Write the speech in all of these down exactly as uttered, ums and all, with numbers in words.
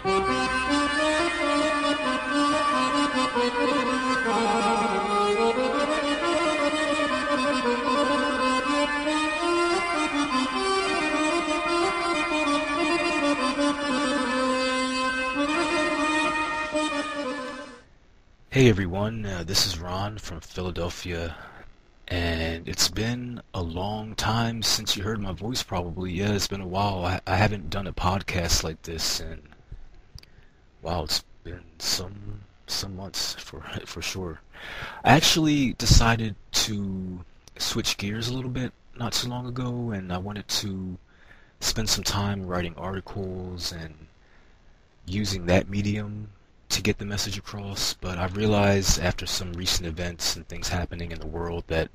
Hey everyone, uh, this is Ron from Philadelphia, and it's been a long time since you heard my voice probably. Yeah, it's been a while. I, I haven't done a podcast like this, and wow, it's been some some months for for sure. I actually decided to switch gears a little bit not too long ago, and I wanted to spend some time writing articles and using that medium to get the message across, but I realized after some recent events and things happening in the world that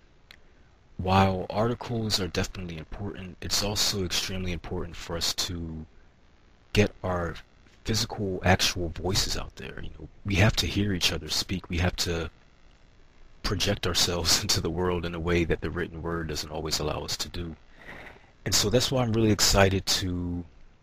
while articles are definitely important, it's also extremely important for us to get our physical, actual voices out there. You know, we have to hear each other speak. We have to project ourselves into the world in a way that the written word doesn't always allow us to do. And so that's why I'm really excited to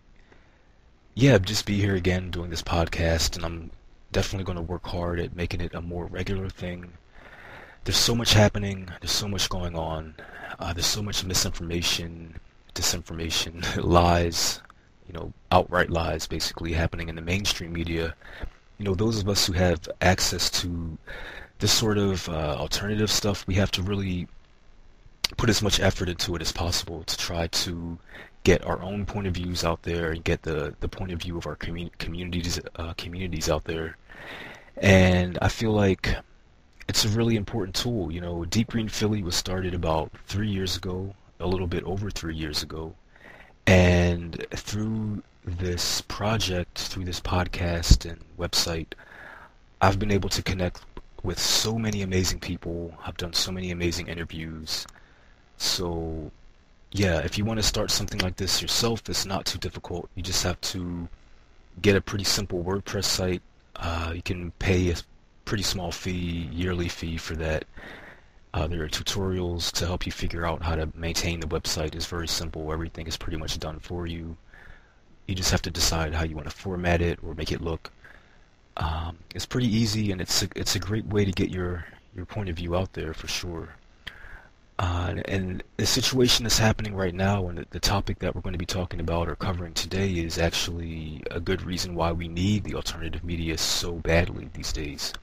yeah, just be here again doing this podcast, and I'm definitely going to work hard at making it a more regular thing. There's so much happening, there's so much going on, uh, there's so much misinformation, disinformation, lies, you know, outright lies basically happening in the mainstream media. You know, those of us who have access to this sort of uh, alternative stuff, we have to really put as much effort into it as possible to try to get our own point of views out there and get the, the point of view of our commu- communities uh, communities out there. And I feel like it's a really important tool. You know, Deep Green Philly was started about three years ago, a little bit over three years ago. And through this project, through this podcast and website, I've been able to connect with so many amazing people. I've done so many amazing interviews. So yeah, if you want to start something like this yourself, it's not too difficult. You just have to get a pretty simple WordPress site. Uh, you can pay a pretty small fee, yearly fee for that. Uh, there are tutorials to help you figure out how to maintain the website. It's very simple. Everything is pretty much done for you. You just have to decide how you want to format it or make it look. Um, it's pretty easy, and it's a, it's a great way to get your, your point of view out there for sure. Uh, and the situation that's happening right now, and the, the topic that we're going to be talking about or covering today, is actually a good reason why we need the alternative media so badly these days.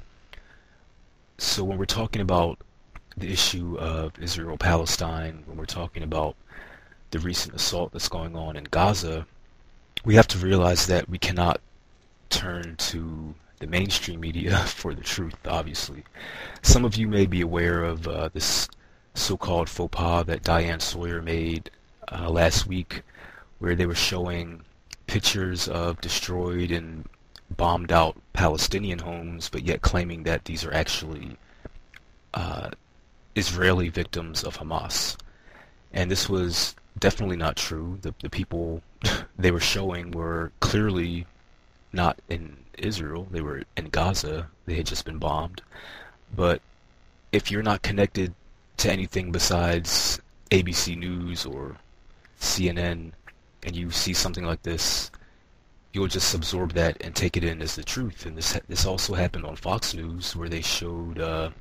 So when we're talking about the issue of Israel-Palestine, when we're talking about the recent assault that's going on in Gaza, we have to realize that we cannot turn to the mainstream media for the truth, obviously. Some of you may be aware of uh, this so-called faux pas that Diane Sawyer made uh, last week, where they were showing pictures of destroyed and bombed out Palestinian homes, but yet claiming that these are actually uh, Israeli victims of Hamas. And this was definitely not true. The, the people they were showing were clearly not in Israel. They were in Gaza. They had just been bombed. But if you're not connected to anything besides A B C News or C N N, and you see something like this, you'll just absorb that and take it in as the truth. And this this also happened on Fox News, where they showed uh,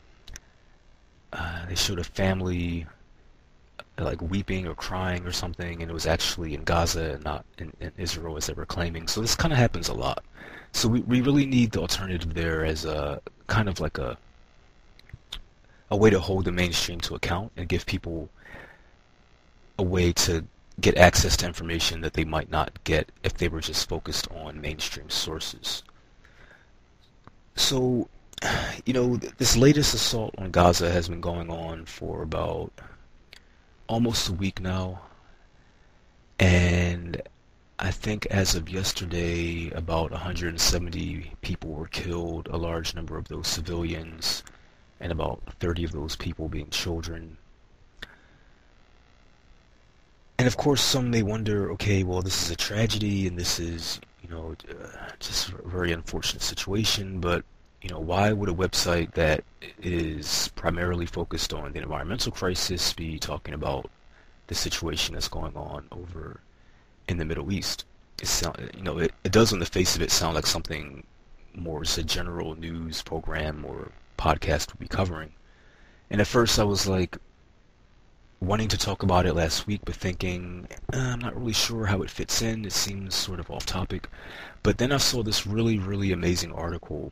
uh, they showed a family uh, like weeping or crying or something, and it was actually in Gaza and not in, in Israel as they were claiming. So this kind of happens a lot. So we we really need the alternative there as a kind of like a a way to hold the mainstream to account and give people a way to get access to information that they might not get if they were just focused on mainstream sources. So, you know, this latest assault on Gaza has been going on for about almost a week now, and I think as of yesterday, about one hundred seventy people were killed, a large number of those civilians, and about thirty of those people being children. And of course, some may wonder, okay, well, this is a tragedy, and this is, you know, uh, just a very unfortunate situation, but, you know, why would a website that is primarily focused on the environmental crisis be talking about the situation that's going on over in the Middle East? it sound, you know, it, it does on the face of it sound like something more as a general news program or podcast would be covering. And at first I was like wanting to talk about it last week, but thinking uh, I'm not really sure how it fits in. It seems sort of off topic. But then I saw this really, really amazing article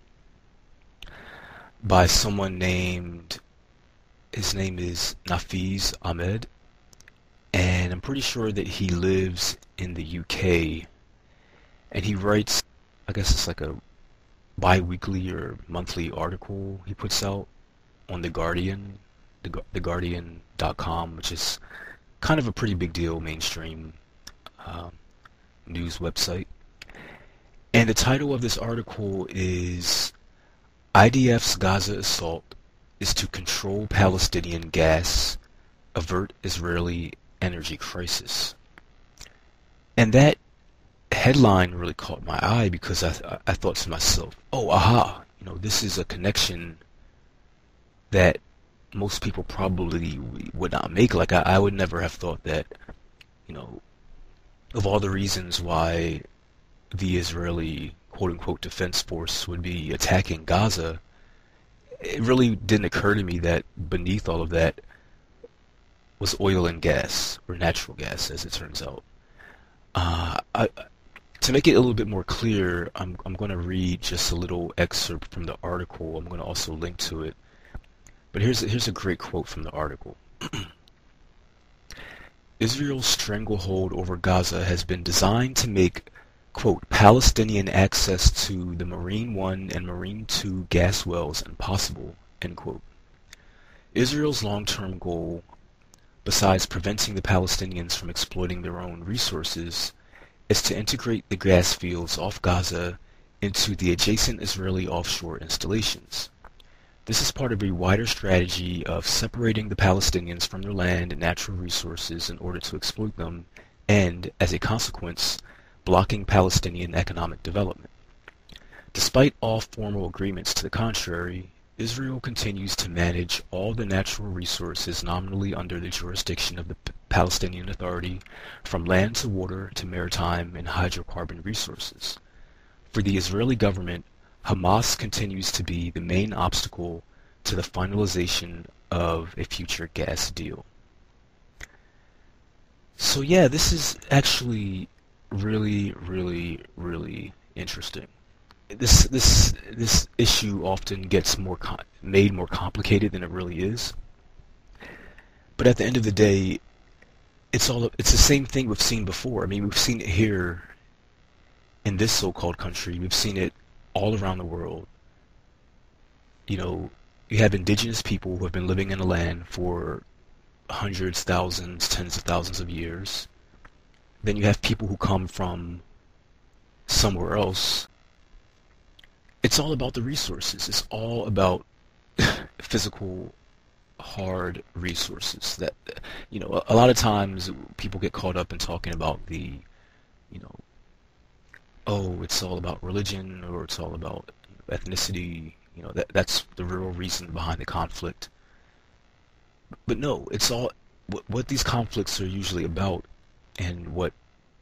by someone named, his name is Nafiz Ahmed, and I'm pretty sure that he lives in the U K, and he writes, I guess it's like a bi-weekly or monthly article he puts out on The Guardian, the, the Guardian dot com, which is kind of a pretty big deal mainstream um, news website. And the title of this article is I D F's Gaza assault is to control Palestinian gas, avert Israeli energy crisis. And that headline really caught my eye because I, I thought to myself, oh, aha, you know, this is a connection that most people probably would not make. Like, I, I would never have thought that, you know, of all the reasons why the Israeli quote-unquote defense force would be attacking Gaza, it really didn't occur to me that beneath all of that was oil and gas, or natural gas, as it turns out. Uh, I, to make it a little bit more clear, I'm, I'm going to read just a little excerpt from the article. I'm going to also link to it. But here's, here's a great quote from the article. Israel's stranglehold over Gaza has been designed to make, quote, Palestinian access to the Marine one and Marine two gas wells impossible, end quote. Israel's long-term goal, besides preventing the Palestinians from exploiting their own resources, is to integrate the gas fields off Gaza into the adjacent Israeli offshore installations. This is part of a wider strategy of separating the Palestinians from their land and natural resources in order to exploit them and, as a consequence, blocking Palestinian economic development. Despite all formal agreements to the contrary, Israel continues to manage all the natural resources nominally under the jurisdiction of the P- Palestinian Authority, from land to water to maritime and hydrocarbon resources. For the Israeli government, Hamas continues to be the main obstacle to the finalization of a future gas deal. So yeah, this is actually really, really, really interesting. This this this issue often gets more com- made more complicated than it really is. But at the end of the day, it's all it's the same thing we've seen before. I mean, we've seen it here in this so-called country. We've seen it all around the world. You know, you have indigenous people who have been living in the land for hundreds, thousands, tens of thousands of years. Then you have people who come from somewhere else. It's all about the resources. It's all about physical, hard resources. That, you know, a, a lot of times people get caught up in talking about the, you know, oh, it's all about religion or it's all about ethnicity. You know, that that's the real reason behind the conflict. But no, it's all what, what these conflicts are usually about, and what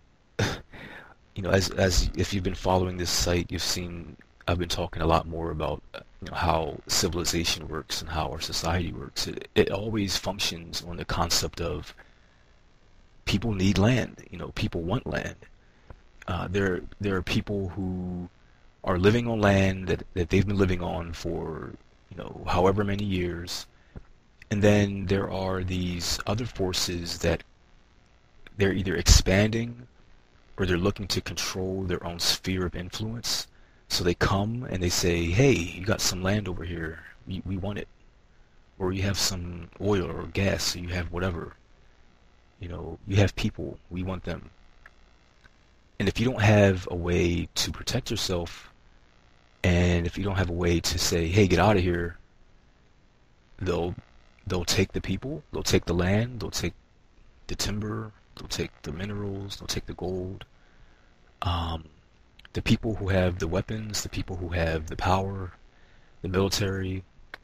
you know, as as if you've been following this site, you've seen I've been talking a lot more about you know, how civilization works and how our society works. It it always functions on the concept of people need land. You know, people want land. Uh, there there are people who are living on land that, that they've been living on for you know however many years, and then there are these other forces that they're either expanding or they're looking to control their own sphere of influence. So they come and they say, hey, you got some land over here, we, we want it. Or you have some oil or gas, or you have whatever. You know, you have people, we want them. And if you don't have a way to protect yourself, and if you don't have a way to say, hey, get out of here, they'll they'll take the people, they'll take the land, they'll take the timber, they'll take the minerals, they'll take the gold. Um, the people who have the weapons, the people who have the power, the military,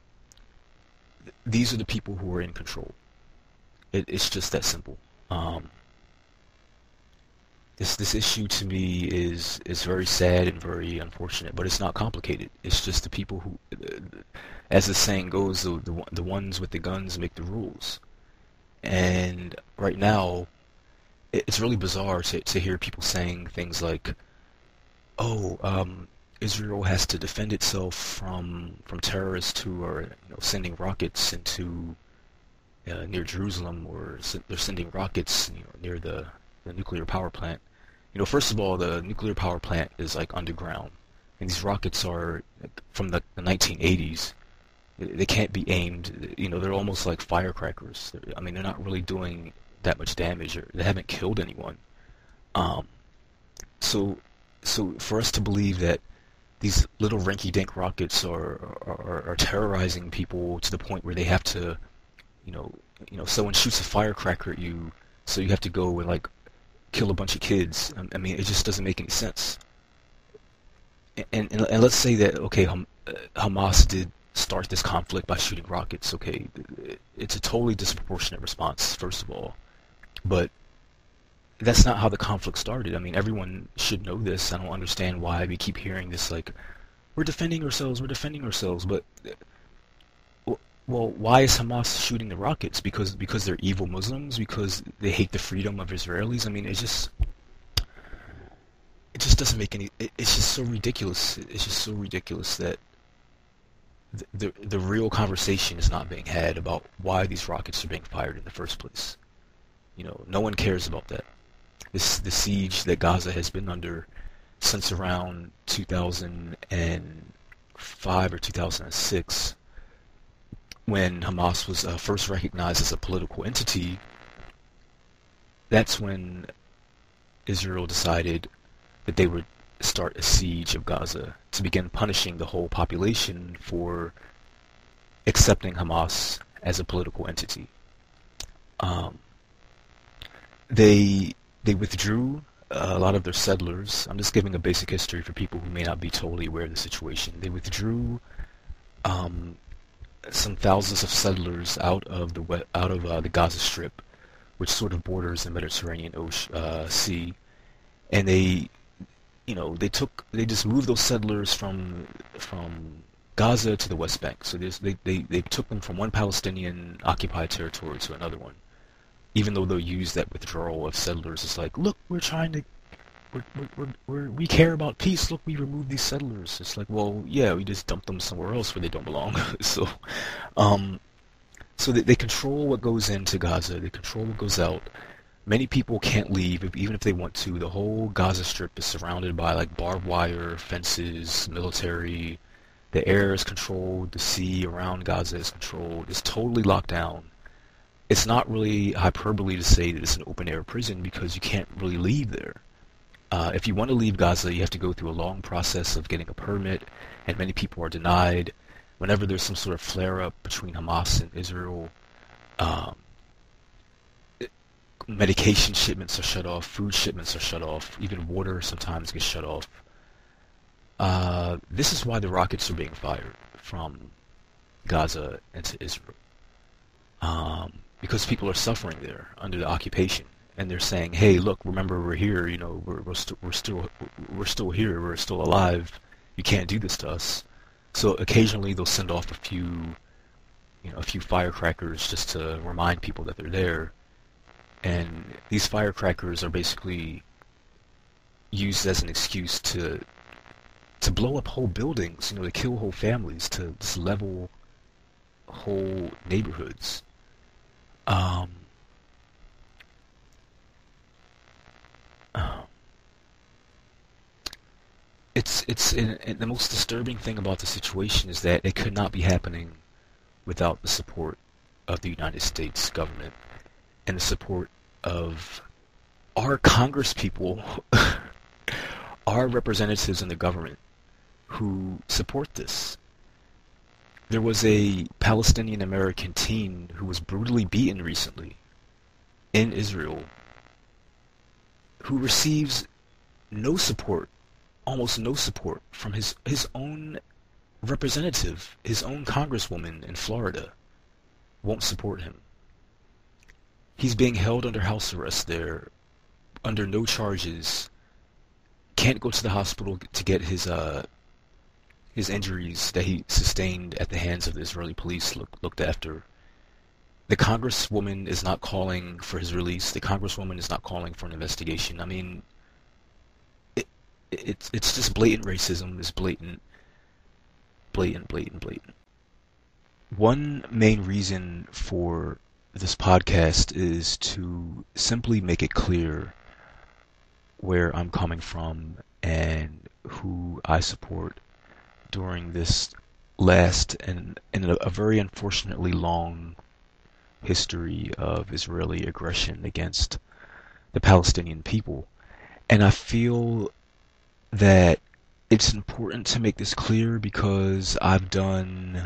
th- these are the people who are in control. It, it's just that simple. Um, This this issue to me is is very sad and very unfortunate, but it's not complicated. It's just the people who, as the saying goes, the the, the ones with the guns make the rules. And right now, it's really bizarre to to hear people saying things like, "Oh, um, Israel has to defend itself from from terrorists who are, you know, sending rockets into uh, near Jerusalem, or s- they're sending rockets, you know, near the the nuclear power plant." You know, first of all, the nuclear power plant is like underground, and these rockets are like, from the, the nineteen eighties. They they can't be aimed. You know, they're almost like firecrackers. They're, I mean, they're not really doing that much damage, or they haven't killed anyone. Um, so, so for us to believe that these little rinky-dink rockets are, are are terrorizing people to the point where they have to, you know, you know, someone shoots a firecracker at you, so you have to go and like kill a bunch of kids. I I mean, it just doesn't make any sense. And and, and let's say that okay, Ham, uh, Hamas did start this conflict by shooting rockets. Okay, it's a totally disproportionate response, first of all, but that's not how the conflict started. I mean, everyone should know this. I don't understand why we keep hearing this like, we're defending ourselves, we're defending ourselves, but well, why is Hamas shooting the rockets? Because because they're evil Muslims? Because they hate the freedom of Israelis? I mean, it just it just doesn't make any. It, it's just so ridiculous. It's just so ridiculous that the, the the real conversation is not being had about why these rockets are being fired in the first place. You know, no one cares about that. This the siege that Gaza has been under since around two thousand five or two thousand six, when Hamas was uh, first recognized as a political entity. That's when Israel decided that they would start a siege of Gaza to begin punishing the whole population for accepting Hamas as a political entity. Um, they they withdrew uh, a lot of their settlers. I'm just giving a basic history for people who may not be totally aware of the situation. They withdrew um, some thousands of settlers out of the we- out of uh, the Gaza Strip, which sort of borders the Mediterranean Ocean, uh, Sea, and they, you know, they took they just moved those settlers from from Gaza to the West Bank. So there's- they they they took them from one Palestinian occupied territory to another one, even though they'll use that withdrawal of settlers. It's like, look, we're trying to. We're, we're, we're, we're, we care about peace. Look, we removed these settlers. It's like, well, yeah, we just dumped them somewhere else where they don't belong. so, um, so they, they control what goes into Gaza. They control what goes out. Many people can't leave, if, even if they want to. The whole Gaza Strip is surrounded by like barbed wire, fences, military. The air is controlled. The sea around Gaza is controlled. It's totally locked down. It's not really hyperbole to say that it's an open-air prison because you can't really leave there. Uh, if you want to leave Gaza, you have to go through a long process of getting a permit, and many people are denied. Whenever there's some sort of flare-up between Hamas and Israel, um, it- medication shipments are shut off, food shipments are shut off, even water sometimes gets shut off. Uh, this is why the rockets are being fired from Gaza into Israel. Um, because people are suffering there under the occupation, and they're saying, "Hey, look, remember we're here. You know, we're we're, st- we're still we're still here. We're still alive. You can't do this to us." So occasionally they'll send off a few, you know, a few firecrackers just to remind people that they're there. And these firecrackers are basically used as an excuse to to blow up whole buildings. You know, to kill whole families, to just level whole neighborhoods. Um, it's it's and and the most disturbing thing about the situation is that it could not be happening without the support of the United States government and the support of our congresspeople, our representatives in the government who support this. There was a Palestinian American teen who was brutally beaten recently in Israel who receives no support, almost no support from his, his own representative, his own congresswoman in Florida won't support him. He's being held under house arrest there under no charges, can't go to the hospital to get his uh his injuries that he sustained at the hands of the Israeli police look, looked after. The congresswoman is not calling for his release. The congresswoman is not calling for an investigation. I mean, it, it's it's just blatant racism. It's blatant, blatant, blatant, blatant. One main reason for this podcast is to simply make it clear where I'm coming from and who I support during this last and, and a, a very unfortunately long history of Israeli aggression against the Palestinian people. And I feel that it's important to make this clear because I've done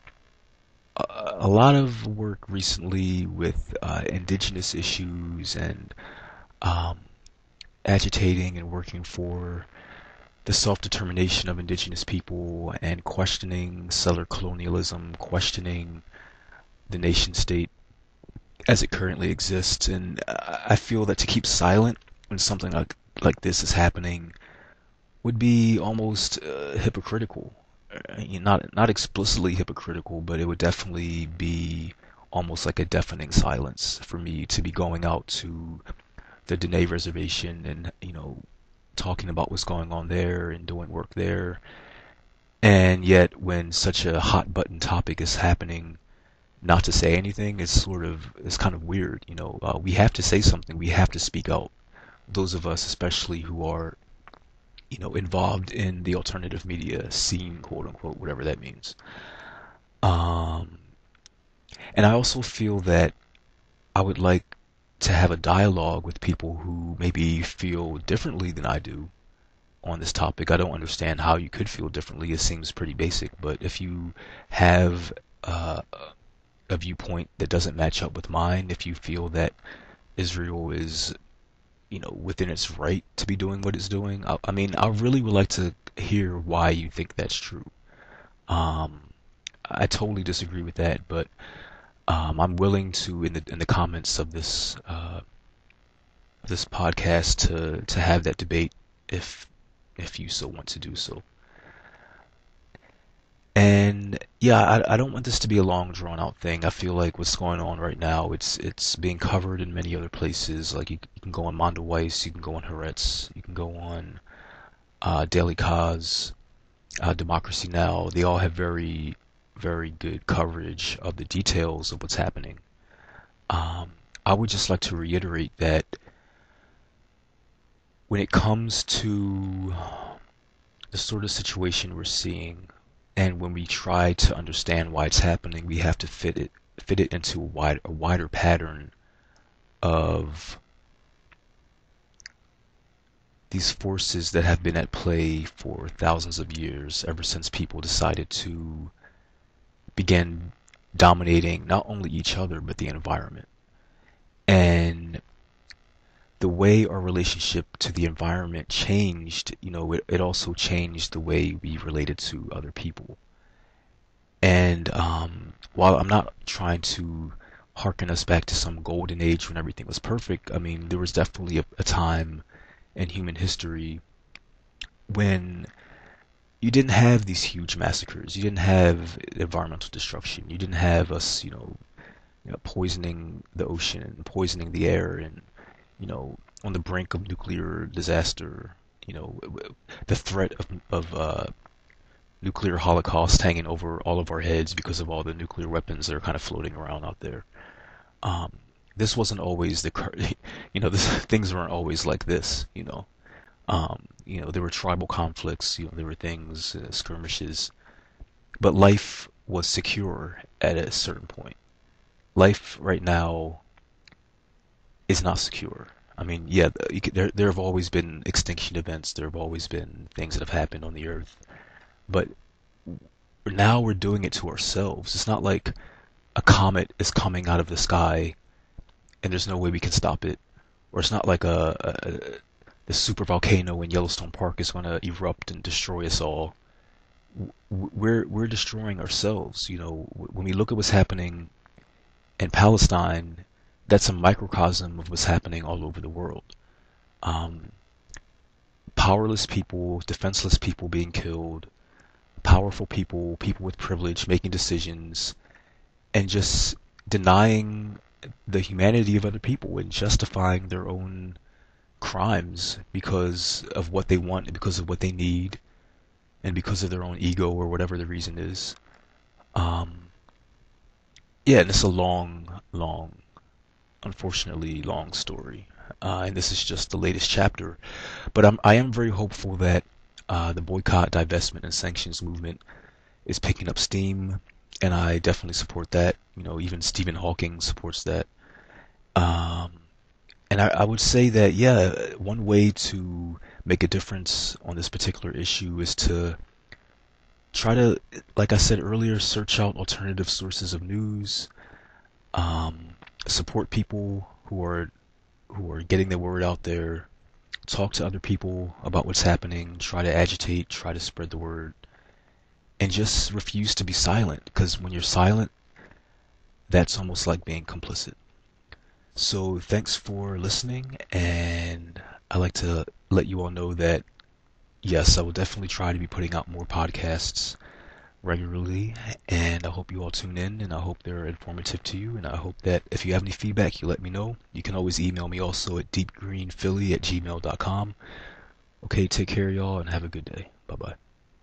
a, a lot of work recently with uh, indigenous issues and um, agitating and working for the self-determination of indigenous people and questioning settler colonialism, questioning the nation state as it currently exists. And I feel that to keep silent when something like like this is happening would be almost uh, hypocritical. Uh, not not explicitly hypocritical, but it would definitely be almost like a deafening silence for me to be going out to the Dene Reservation and, you know, talking about what's going on there and doing work there. And yet when such a hot button topic is happening, not to say anything is sort of, it's kind of weird. You know, uh, we have to say something. We have to speak out. Those of us, especially who are, you know, involved in the alternative media scene, quote unquote, whatever that means. Um, and I also feel that I would like to have a dialogue with people who maybe feel differently than I do on this topic. I don't understand how you could feel differently. It seems pretty basic, but if you have uh, a viewpoint that doesn't match up with mine, if you feel that Israel is, you know, within its right to be doing what it's doing, I, I mean, I really would like to hear why you think that's true. Um, I totally disagree with that, but Um, I'm willing to, in the in the comments of this uh, this podcast, to to have that debate if if you so want to do so. And yeah, I, I don't want this to be a long drawn out thing. I feel like what's going on right now, it's it's being covered in many other places. Like you, you can go on Mondo Weiss, you can go on Haaretz, you can go on uh, Daily Kaz, uh, Democracy Now. They all have very very good coverage of the details of what's happening. Um, I would just like to reiterate that when it comes to the sort of situation we're seeing, and when we try to understand why it's happening, we have to fit it fit it into a, wide, a wider pattern of these forces that have been at play for thousands of years, ever since people decided to began dominating not only each other but the environment. And the way our relationship to the environment changed, you know, it, it also changed the way we related to other people. And um, while I'm not trying to harken us back to some golden age when everything was perfect, I mean, there was definitely a, a time in human history when you didn't have these huge massacres. You didn't have environmental destruction. You didn't have us, you know, you know, poisoning the ocean and poisoning the air and, you know, on the brink of nuclear disaster. You know, the threat of, of uh, nuclear holocaust hanging over all of our heads because of all the nuclear weapons that are kind of floating around out there. Um, this wasn't always the, you know, this, things weren't always like this, you know. Um, you know, there were tribal conflicts, you know, there were things, uh, skirmishes, but life was secure at a certain point. Life right now is not secure. I mean, yeah, there there have always been extinction events, there have always been things that have happened on the earth, but now we're doing it to ourselves. It's not like a comet is coming out of the sky and there's no way we can stop it, or it's not like a, a the super volcano in Yellowstone Park is going to erupt and destroy us all. We're we're destroying ourselves. You know, when we look at what's happening in Palestine, that's a microcosm of what's happening all over the world. Um, powerless people, defenseless people being killed, powerful people, people with privilege making decisions, and just denying the humanity of other people and justifying their own crimes because of what they want and because of what they need and because of their own ego or whatever the reason is. Um, yeah, and it's a long, long, unfortunately long story. Uh, and this is just the latest chapter. But I'm, I am very hopeful that uh, the boycott, divestment, and sanctions movement is picking up steam, and I definitely support that. You know, even Stephen Hawking supports that. Um, and I, I would say that, yeah, one way to make a difference on this particular issue is to try to, like I said earlier, search out alternative sources of news, um, support people who are who are getting the word out there, talk to other people about what's happening, try to agitate, try to spread the word, and just refuse to be silent, because when you're silent, that's almost like being complicit. So thanks for listening, and I'd like to let you all know that yes, I will definitely try to be putting out more podcasts regularly, and I hope you all tune in, and I hope they're informative to you, and I hope that if you have any feedback, you let me know. You can always email me also at deepgreenphilly at gmail dot com. Okay, take care, y'all, and have a good day. Bye-bye.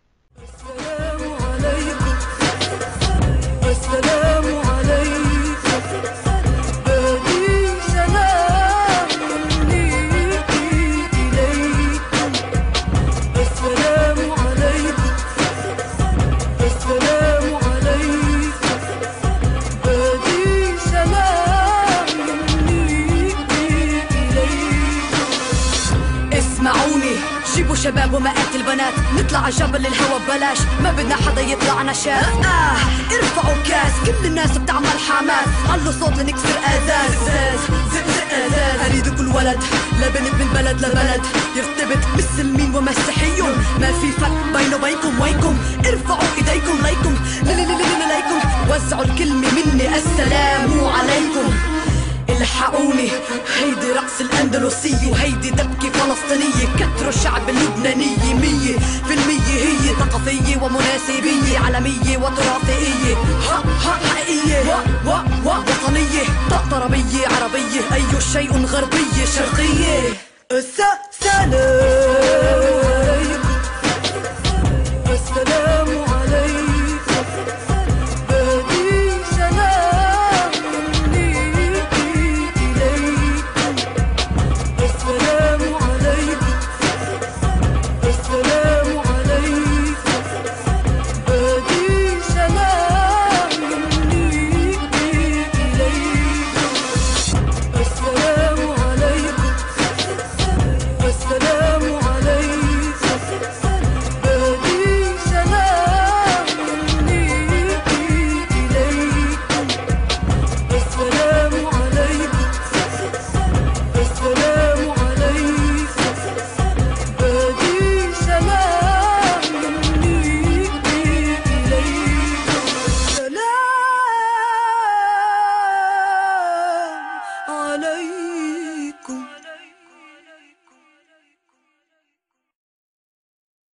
جيبوا شباب ومئات البنات نطلع على جبل الهوا ببلاش ما بدنا حدا يطلعنا شاف آه ارفعوا كاس كل الناس بتعمل حماس علوا صوت لنكسر آذان زاز زق آذان أريد كل ولد لبنت من بلد لبلد يرتبط مسلمين ومسيحيون ما في فرق بينه وبينكم وينكم ارفعوا ايديكم ليكم ليكم وزعوا الكلمة مني السلام عليكم الحقوني هيدي رقص الأندلسية وهيدي دبكة فلسطينية كتروا الشعب اللبنانية مية في المية هي ثقافية ومناسبية عالمية وتراثية ها ها حقيقية و و و وطنية طربية عربية أي شيء غربية شرقية السلام